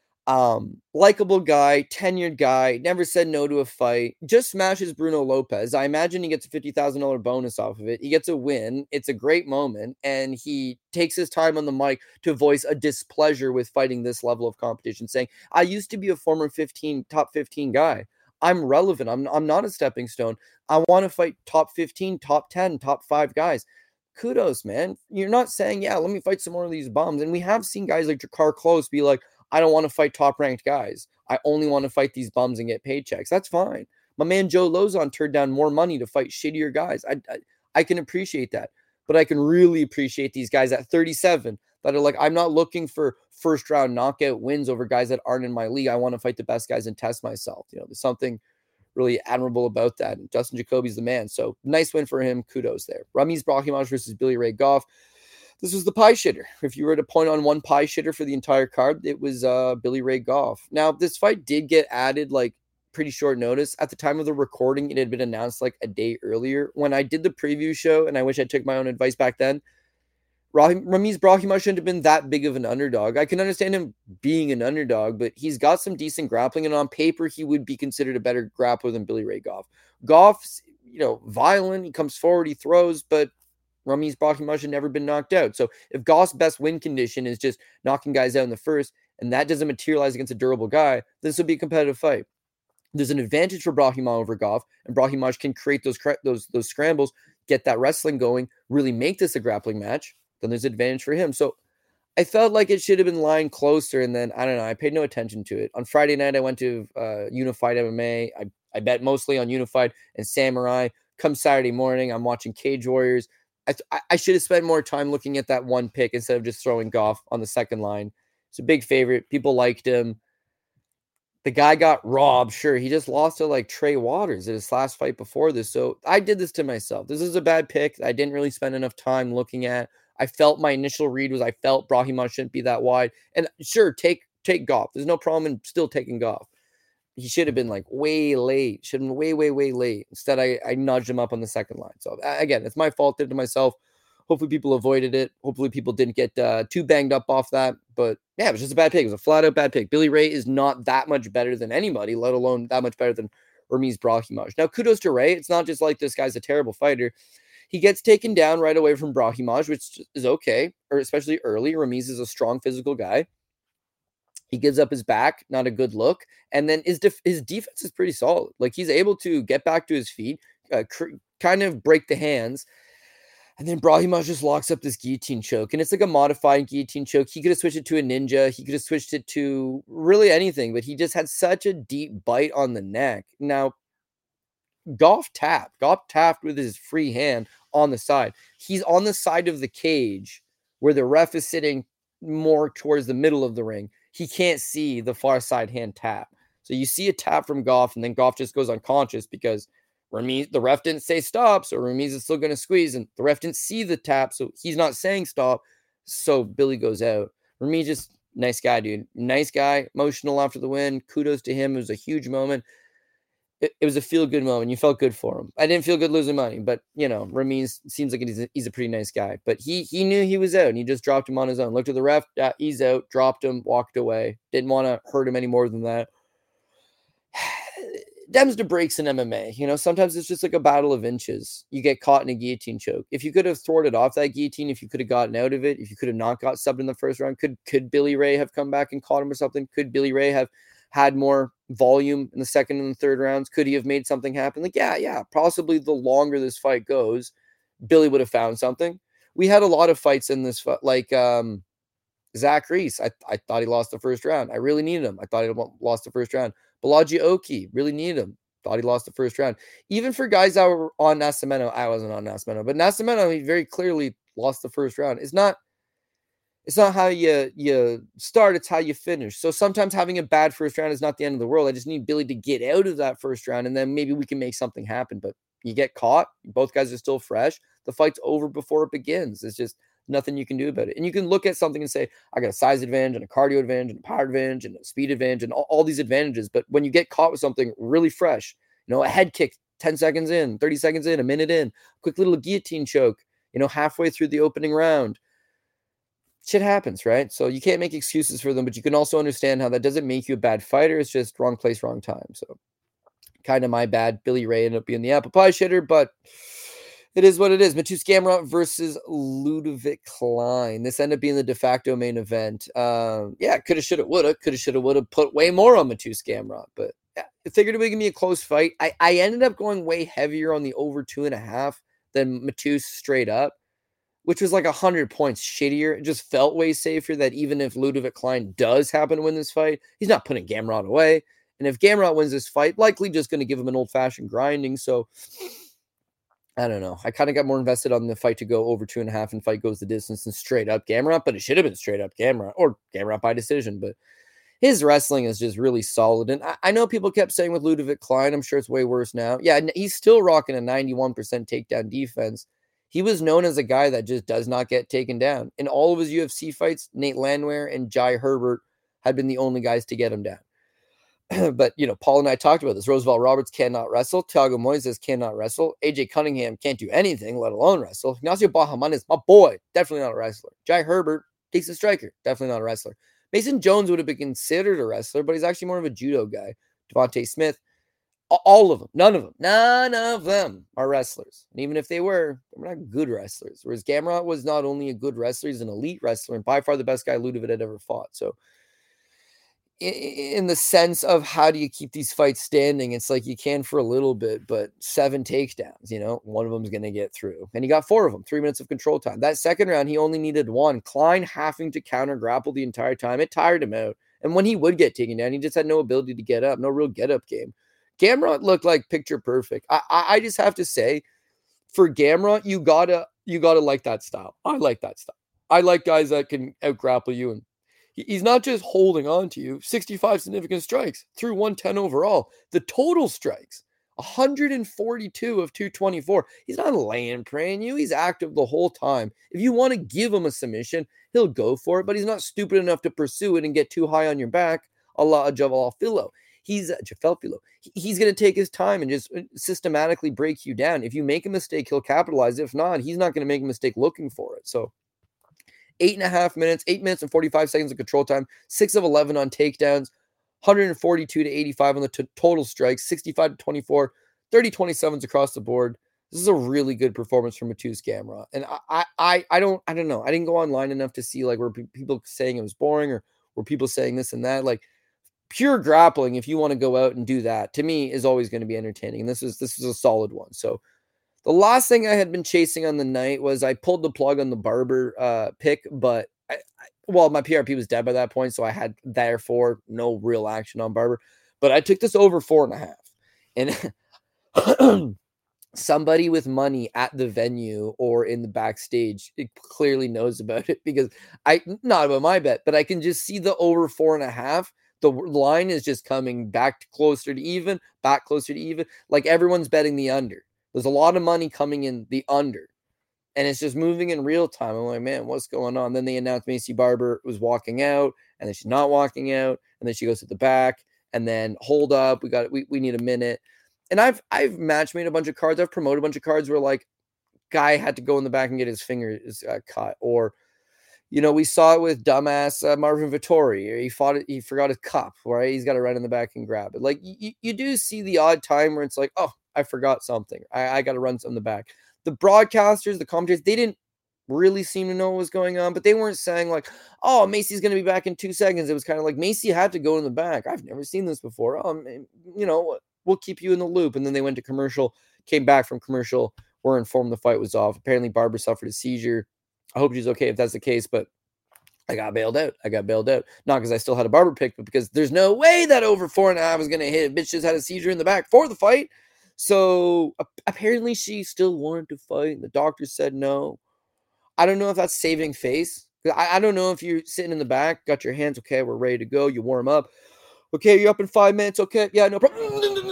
Um, likable guy, tenured guy, never said no to a fight, just smashes Bruno Lopez. I imagine he gets a fifty thousand dollars bonus off of it. He gets a win. It's a great moment. And he takes his time on the mic to voice a displeasure with fighting this level of competition, saying, I used to be a former fifteen, top fifteen guy. I'm relevant. I'm, I'm not a stepping stone. I want to fight top fifteen, top ten, top five guys. Kudos, man. You're not saying, yeah, let me fight some more of these bums. And we have seen guys like Drakkar Klose be like, I don't want to fight top-ranked guys. I only want to fight these bums and get paychecks. That's fine. My man Joe Lozon turned down more money to fight shittier guys. I, I, I can appreciate that. But I can really appreciate these guys at thirty-seven that are like, I'm not looking for first-round knockout wins over guys that aren't in my league. I want to fight the best guys and test myself. You know, there's something really admirable about that. And Justin Jacoby's the man. So nice win for him. Kudos there. Ramiz Brahimaj versus Billy Ray Goff. This was the pie shitter. If you were to point on one pie shitter for the entire card, it was uh, Billy Ray Goff. Now, this fight did get added like pretty short notice. At the time of the recording, it had been announced like a day earlier. When I did the preview show, and I wish I took my own advice back then, Ramiz Brahimaj shouldn't have been that big of an underdog. I can understand him being an underdog, but he's got some decent grappling, and on paper, he would be considered a better grappler than Billy Ray Goff. Goff's, you know, violent. He comes forward, he throws, but Ramiz Brahimaj had never been knocked out. So if Goff's best win condition is just knocking guys out in the first, and that doesn't materialize against a durable guy, this will be a competitive fight. There's an advantage for Brahimaj over Goff, and Brahimaj can create those those those scrambles, get that wrestling going, really make this a grappling match. Then there's advantage for him. So I felt like it should have been lined closer, and then, I don't know, I paid no attention to it. On Friday night, I went to uh, Unified M M A. I, I bet mostly on Unified and Samurai. Come Saturday morning, I'm watching Cage Warriors. I, I should have spent more time looking at that one pick instead of just throwing Goff on the second line. It's a big favorite. People liked him. The guy got robbed. Sure, he just lost to like Trey Waters at his last fight before this. So I did this to myself. This is a bad pick. I didn't really spend enough time looking at. I felt my initial read was I felt Brahimaj shouldn't be that wide. And sure, take take Goff. There's no problem in still taking Goff. He should have been like way late. Should have been way, way, way late. Instead, I, I nudged him up on the second line. So again, it's my fault. Did it to myself. Hopefully people avoided it. Hopefully people didn't get uh, too banged up off that. But yeah, it was just a bad pick. It was a flat out bad pick. Billy Ray is not that much better than anybody, let alone that much better than Ramiz Brahimaj. Now, kudos to Ray. It's not just like this guy's a terrible fighter. He gets taken down right away from Brahimaj, which is okay, or especially early. Ramiz is a strong physical guy. He gives up his back, not a good look. And then his, def- his defense is pretty solid. Like, he's able to get back to his feet, uh, cr- kind of break the hands. And then Brahimaj just locks up this guillotine choke. And it's like a modified guillotine choke. He could have switched it to a ninja. He could have switched it to really anything. But he just had such a deep bite on the neck. Now, Goff tapped. Goff tapped with his free hand on the side. He's on the side of the cage where the ref is sitting more towards the middle of the ring. He can't see the far side hand tap. So you see a tap from Goff, and then Goff just goes unconscious because Ramiz, the ref didn't say stop, so Ramiz is still going to squeeze, and the ref didn't see the tap, so he's not saying stop, so Billy goes out. Ramiz just, nice guy, dude. Nice guy, emotional after the win. Kudos to him. It was a huge moment. It, it was a feel-good moment. You felt good for him. I didn't feel good losing money, but, you know, Ramiz seems like he's a, he's a pretty nice guy. But he he knew he was out, and he just dropped him on his own. Looked at the ref, yeah, he's out, dropped him, walked away. Didn't want to hurt him any more than that. Dems to breaks in M M A. You know, sometimes it's just like a battle of inches. You get caught in a guillotine choke. If you could have thwarted off that guillotine, if you could have gotten out of it, if you could have not got subbed in the first round, could could Billy Ray have come back and caught him or something? Could Billy Ray have had more volume in the second and the third rounds? Could he have made something happen? Like, yeah, yeah. Possibly the longer this fight goes, Billy would have found something. We had a lot of fights in this fight, like um, Zach Reese. I, I thought he lost the first round. I really needed him. I thought he lost the first round. Balaji Oki, really needed him. Thought he lost the first round. Even for guys that were on Nascimento, I wasn't on Nascimento, but Nascimento, he very clearly lost the first round. It's not, it's not how you you start, it's how you finish. So sometimes having a bad first round is not the end of the world. I just need Billy to get out of that first round, and then maybe we can make something happen. But you get caught, both guys are still fresh. The fight's over before it begins. It's just nothing you can do about it. And you can look at something and say, I got a size advantage and a cardio advantage and a power advantage and a speed advantage and all, all these advantages. But when you get caught with something really fresh, you know, a head kick ten seconds in, thirty seconds in, a minute in, quick little guillotine choke, you know, halfway through the opening round, shit happens, right? So you can't make excuses for them, but you can also understand how that doesn't make you a bad fighter. It's just wrong place, wrong time. So kind of my bad. Billy Ray ended up being the apple pie shitter, but it is what it is. Mateusz Gamrot versus Ludovic Klein. This ended up being the de facto main event. Um, yeah, coulda, shoulda, woulda. Coulda, shoulda, woulda. Put way more on Mateusz Gamrot, but yeah, I figured it was gonna be a close fight. I, I ended up going way heavier on the over two and a half than Mateusz straight up, which was like a hundred points shittier. It just felt way safer that even if Ludovic Klein does happen to win this fight, he's not putting Gamrot away. And if Gamrot wins this fight, likely just going to give him an old-fashioned grinding. So I don't know. I kind of got more invested on the fight to go over two and a half and fight goes the distance and straight up Gamrot, but it should have been straight up Gamrot or Gamrot by decision. But his wrestling is just really solid. And I, I know people kept saying with Ludovic Klein, I'm sure it's way worse now. Yeah, he's still rocking a ninety-one percent takedown defense. He was known as a guy that just does not get taken down. In all of his U F C fights, Nate Landwehr and Jai Herbert had been the only guys to get him down. But, you know, Paul and I talked about this. Roosevelt Roberts cannot wrestle. Thiago Moises cannot wrestle. A J Cunningham can't do anything, let alone wrestle. Ignacio Bahaman is my boy. Definitely not a wrestler. Jai Herbert, decent striker. Definitely not a wrestler. Mason Jones would have been considered a wrestler, but he's actually more of a judo guy. Devontae Smith, all of them, none of them, none of them are wrestlers. And even if they were, they're not good wrestlers. Whereas Gamrot was not only a good wrestler, he's an elite wrestler and by far the best guy Ludovic had ever fought. So in the sense of how do you keep these fights standing, it's like you can for a little bit, but seven takedowns, you know, one of them is going to get through. And he got four of them, three minutes of control time. That second round, he only needed one. Klein having to counter grapple the entire time. It tired him out. And when he would get taken down, he just had no ability to get up, no real get up game. Gamrot looked like picture perfect. I, I, I just have to say, for Gamrot, you gotta you gotta like that style. I like that style. I like guys that can out grapple you, and he's not just holding on to you. sixty-five significant strikes through one ten overall. The total strikes, one hundred forty-two of two twenty-four. He's not laying praying you. He's active the whole time. If you want to give him a submission, he'll go for it, but he's not stupid enough to pursue it and get too high on your back, a la Javal Filo. He's uh, Jafelfilo. He's going to take his time and just systematically break you down. If you make a mistake, he'll capitalize. If not, he's not going to make a mistake looking for it. So eight and a half minutes, eight minutes and forty-five seconds of control time, six of eleven on takedowns, one forty-two to eighty-five on the t- total strikes, sixty-five to twenty-four, thirty twenty-sevens across the board. This is a really good performance from Mateusz Gamrot. And I, I, I don't, I don't know. I didn't go online enough to see like were pe- people saying it was boring or were people saying this and that. Like pure grappling, if you want to go out and do that, to me is always going to be entertaining. And this is this is a solid one. So the last thing I had been chasing on the night was I pulled the plug on the Barber uh, pick, but I, I, well, my P R P was dead by that point, so I had therefore no real action on Barber. But I took this over four and a half, and somebody with money at the venue or in the backstage, it clearly knows about it because I not about my bet, but I can just see the over four and a half. The line is just coming back closer to even, back closer to even. Like everyone's betting the under. There's a lot of money coming in the under, and it's just moving in real time. I'm like, man, what's going on? Then they announced Maycee Barber was walking out, and then she's not walking out, and then she goes to the back, and then hold up, we got we we need a minute. And I've I've match made a bunch of cards. I've promoted a bunch of cards where like guy had to go in the back and get his fingers uh, cut, or you know, we saw it with dumbass uh, Marvin Vittori. He fought it, he forgot his cup, right? He's got to run in the back and grab it. Like you, you do see the odd time where it's like, oh, I forgot something. I, I got to run some in the back. The broadcasters, the commentators, they didn't really seem to know what was going on, but they weren't saying like, oh, Maycee's going to be back in two seconds. It was kind of like Maycee had to go in the back. I've never seen this before. Um, you know, we'll keep you in the loop. And then they went to commercial, came back from commercial, were informed the fight was off. Apparently Barber suffered a seizure. I hope she's okay if that's the case, but I got bailed out. I got bailed out. Not because I still had a Barber pick, but because there's no way that over four and a half was going to hit. Bitch just had a seizure in the back for the fight. So uh, apparently she still wanted to fight. The doctor said no. I don't know if that's saving face. I, I don't know if you're sitting in the back, got your hands, okay, we're ready to go. You warm up. Okay, you're up in five minutes. Okay, yeah, no problem.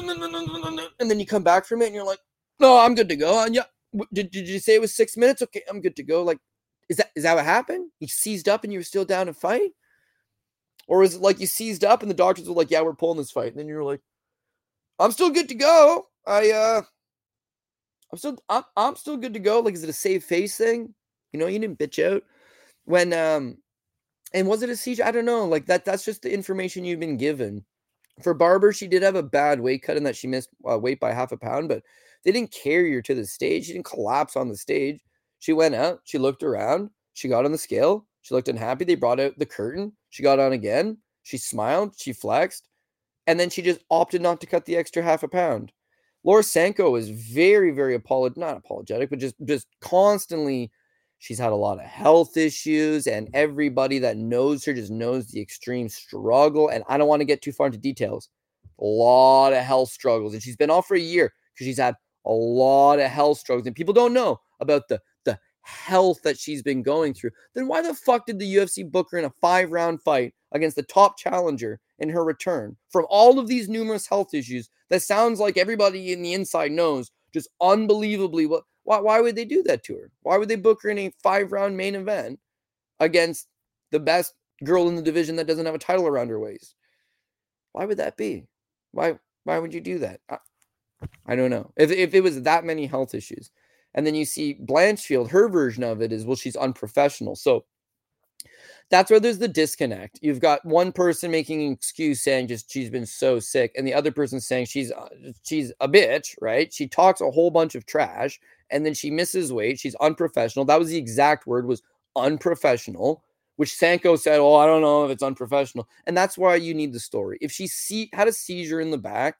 And then you come back from it and you're like, no, I'm good to go. And yeah, did, did you say it was six minutes? Okay, I'm good to go. Like, is that is that what happened? You seized up and you were still down to fight? Or is it like you seized up and the doctors were like, yeah, we're pulling this fight. And then you're like, I'm still good to go. I uh I'm still I'm, I'm still good to go. Like, is it a save face thing? You know, you didn't bitch out. When um and was it a seizure? I don't know. Like that that's just the information you've been given. For Barber, she did have a bad weight cut in that she missed uh, weight by half a pound, but they didn't carry her to the stage. She didn't collapse on the stage. She went out, she looked around, she got on the scale, she looked unhappy. They brought out the curtain. She got on again. She smiled, she flexed, and then she just opted not to cut the extra half a pound. Laura Sanko is very, very apolog not apologetic, but just just constantly. She's had a lot of health issues, and everybody that knows her just knows the extreme struggle. And I don't want to get too far into details. A lot of health struggles, and she's been off for a year because she's had a lot of health struggles, and people don't know about the the health that she's been going through. Then why the fuck did the U F C book her in a five round fight against the top challenger in her return from all of these numerous health issues that sounds like everybody in the inside knows just unbelievably what? Why, why would they do that to her? Why would they book her in a five round main event against the best girl in the division that doesn't have a title around her waist? Why would that be? Why why would you do that? I, I don't know. If if it was that many health issues. And then you see Blanchfield, her version of it is, well, she's unprofessional. So that's where there's the disconnect. You've got one person making an excuse saying just she's been so sick, and the other person saying she's uh, she's a bitch, right? She talks a whole bunch of trash, and then she misses weight. She's unprofessional. That was the exact word, was unprofessional, which Sanko said, oh, I don't know if it's unprofessional. And that's why you need the story. If she see, had a seizure in the back,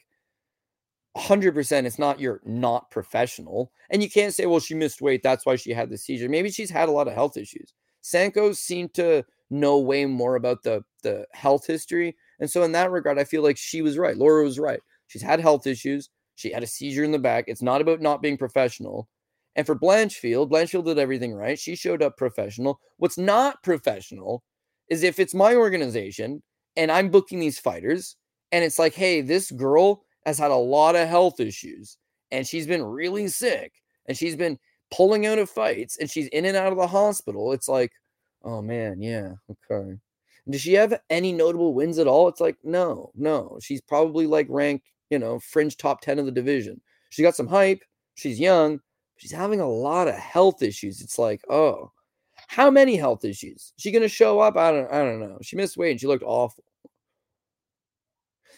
one hundred percent it's not you're not professional. And you can't say, well, she missed weight, that's why she had the seizure. Maybe she's had a lot of health issues. Sanko seemed to know way more about the the health history, and so in that regard I feel like she was right. Laura was right. She's had health issues. She had a seizure in the back. It's not about not being professional. And for Blanchfield, Blanchfield did everything right. She showed up professional. What's not professional is if it's my organization and I'm booking these fighters and it's like, hey, this girl has had a lot of health issues and she's been really sick and she's been pulling out of fights and she's in and out of the hospital. It's like, oh man, yeah, okay. Does she have any notable wins at all? It's like, no, no. She's probably like ranked, you know, fringe top ten of the division. She got some hype. She's young. She's having a lot of health issues. It's like, oh, how many health issues? Is she gonna show up? I don't I don't know. She missed weight and she looked awful.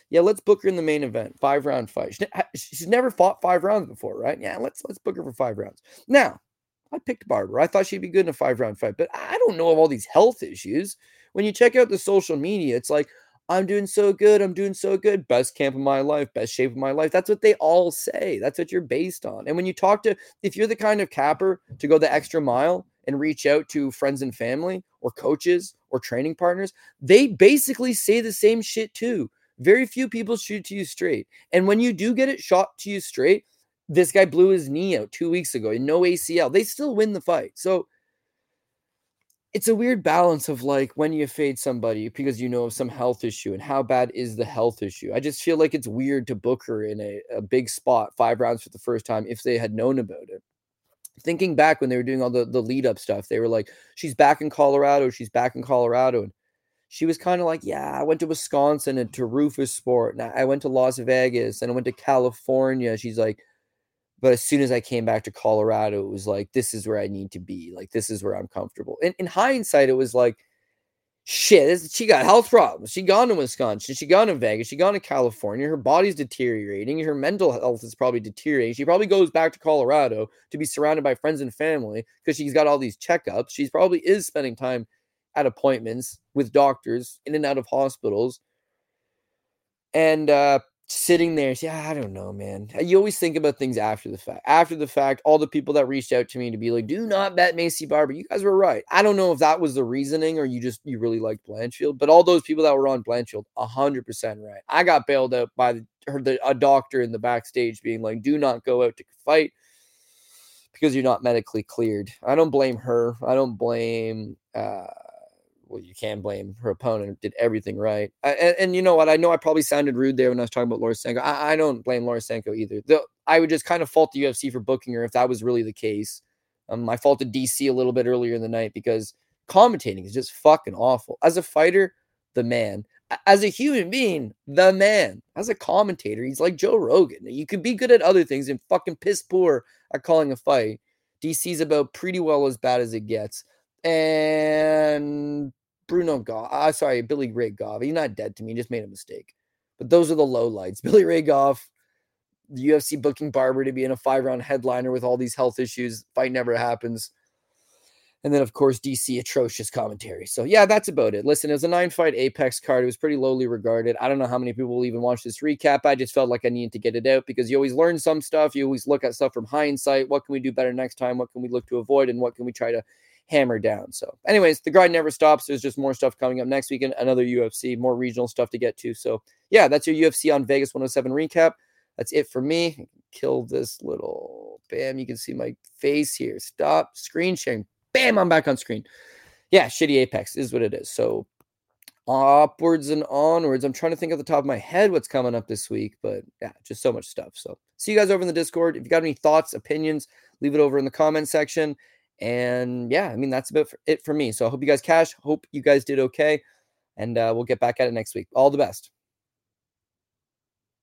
Yeah, let's book her in the main event, five-round fight. She ne she's never fought five rounds before, right? Yeah, let's let's book her for five rounds. Now, I picked Barber. I thought she'd be good in a five-round fight, but I don't know of all these health issues. When you check out the social media, it's like, "I'm doing so good, I'm doing so good, best camp of my life, best shape of my life." That's what they all say. That's what you're based on. And when you talk to if you're the kind of capper to go the extra mile and reach out to friends and family or coaches or training partners, they basically say the same shit too. Very few people shoot to you straight. And when you do get it shot to you straight, this guy blew his knee out two weeks ago and no A C L. They still win the fight. So it's a weird balance of like when you fade somebody because you know of some health issue and how bad is the health issue. I just feel like it's weird to book her in a, a big spot, five rounds for the first time if they had known about it. Thinking back when they were doing all the, the lead up stuff, they were like, she's back in Colorado, she's back in Colorado. And she was kind of like, yeah, I went to Wisconsin and to Rufus Sport, and I I went to Las Vegas and I went to California. She's like, but as soon as I came back to Colorado, it was like, this is where I need to be. Like, this is where I'm comfortable. And in hindsight, it was like, shit, this, she got health problems. She gone to Wisconsin. She gone to Vegas. She gone to California. Her body's deteriorating. Her mental health is probably deteriorating. She probably goes back to Colorado to be surrounded by friends and family because she's got all these checkups. She's probably is spending time at appointments with doctors in and out of hospitals. And uh, sitting there, yeah, I don't know, man. You always think about things after the fact. After the fact, all the people that reached out to me to be like, "Do not bet Macy Barber." You guys were right. I don't know if that was the reasoning or you just you really liked Blanchfield, but all those people that were on Blanchfield, a hundred percent right. I got bailed out by the, her, the a doctor in the backstage being like, "Do not go out to fight because you're not medically cleared." I don't blame her. I don't blame. Uh, well, you can't blame her opponent. Did everything right. I, and, and you know what? I know I probably sounded rude there when I was talking about Laura Sanko. I, I don't blame Laura Sanko either. The, I would just kind of fault the U F C for booking her if that was really the case. Um, I faulted D C a little bit earlier in the night because commentating is just fucking awful. As a fighter, the man. As a human being, the man. As a commentator, he's like Joe Rogan. You could be good at other things and fucking piss poor at calling a fight. D C's about pretty well as bad as it gets. And Bruno Goff, uh, sorry, Billy Ray Goff. He's not dead to me. He just made a mistake. But those are the low lights. Billy Ray Goff, the U F C booking Barber to be in a five-round headliner with all these health issues. Fight never happens. And then, of course, D C, atrocious commentary. So, yeah, that's about it. Listen, it was a nine-fight Apex card. It was pretty lowly regarded. I don't know how many people will even watch this recap. I just felt like I needed to get it out because you always learn some stuff. You always look at stuff from hindsight. What can we do better next time? What can we look to avoid? And what can we try to hammer down? So, anyways, the grind never stops. There's just more stuff coming up next weekend. Another U F C, more regional stuff to get to. So, yeah, that's your U F C on Vegas one oh seven recap. That's it for me. Kill this little, bam, you can see my face here. Stop screen sharing. Bam, I'm back on screen. Yeah, shitty Apex is what it is. So upwards and onwards. I'm trying to think off the top of my head what's coming up this week, but yeah, just so much stuff. So see you guys over in the Discord. If you got any thoughts, opinions, leave it over in the comment section. And yeah, I mean, that's about it for me. So I hope you guys cash. Hope you guys did okay. And uh, we'll get back at it next week. All the best.